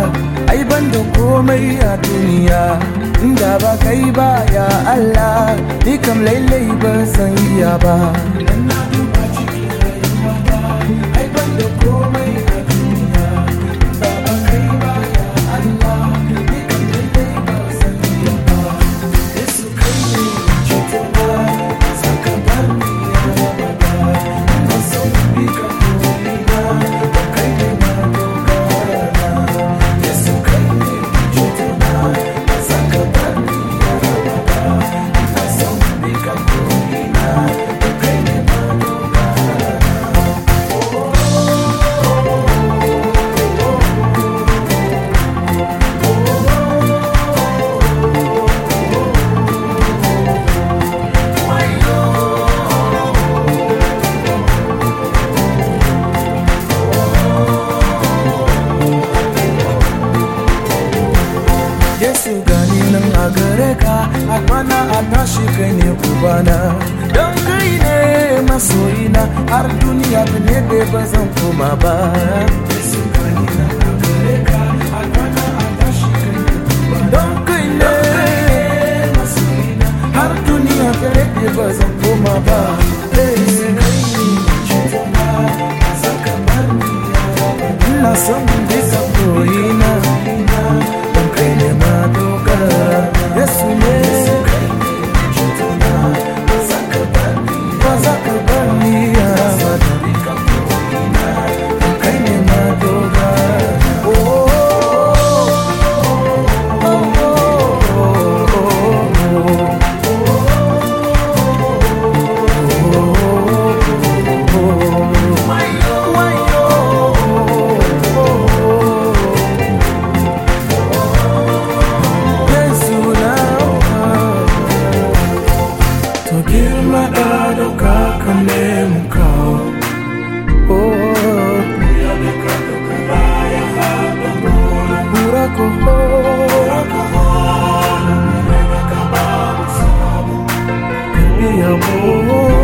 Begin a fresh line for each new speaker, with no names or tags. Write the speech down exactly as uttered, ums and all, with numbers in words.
ai banda komai a duniya inda ba kai ba ya Allah ni kam lailai ba san iya ba na duba cikin rayuwata ai banda komai a duniya inda ba kai ba ya Allah ni kam lailai ba san iya ba Yesu kai ne cetona saka bar ni ya baba na so bi ka koina kai ne ma dogara Yesu kai ne cetona saka bar ni ya baba na so bi ka koina kai ne ma dogara Yesu gani nan a gare ka a kwana a tashi kai ne ubana don kai ne masoyina har duniya ta nede ba zan koma ba Yesu gani nan a gare ka a kwana a tashi kai ne ubana don kai ne masoyina har duniya ta nede ba zan koma ba Yesu kai ne cetona saka bar ni ina son bisa koyina don kai ne ma dogara Yesu ne cetona saka bar ni ba saka bar ni ya bada don kai ne ma dogara oh oh girma da dauka kame muka oh ya be ka dauka baya haba mura ko mura ko mura ka ba sabu biya mo